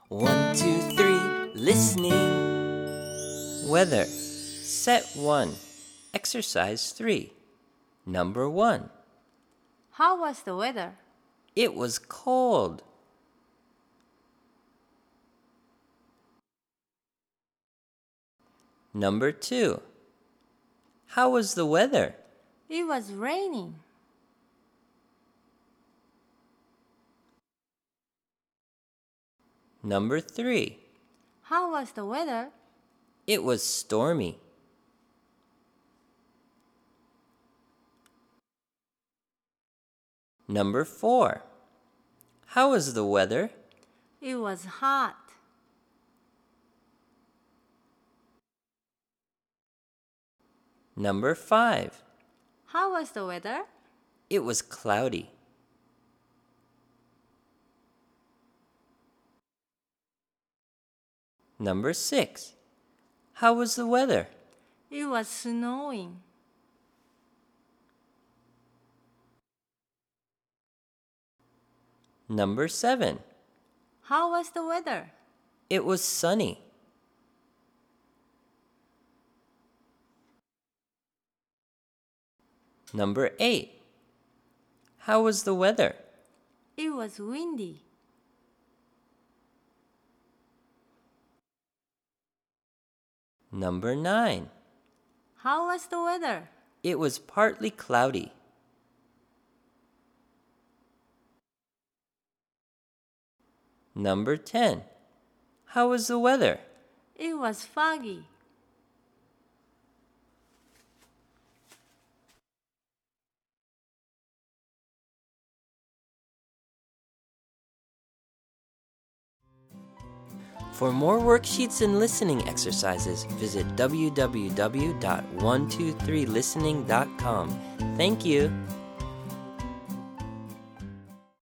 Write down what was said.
1, 2, 3, listening. Weather. Set 1. Exercise 3. Number 1. How was the weather? It was cold. Number 2. How was the weather? It was raining. Number 3. How was the weather? It was stormy. Number 4. How was the weather? It was hot. Number 5. How was the weather? It was cloudy. Number 6. How was the weather? It was snowing. Number 7. How was the weather? It was sunny. Number 8. How was the weather? It was windy. Number 9. How was the weather? It was partly cloudy. Number 10. How was the weather? It was foggy. For more worksheets and listening exercises, visit www.123listening.com. Thank you.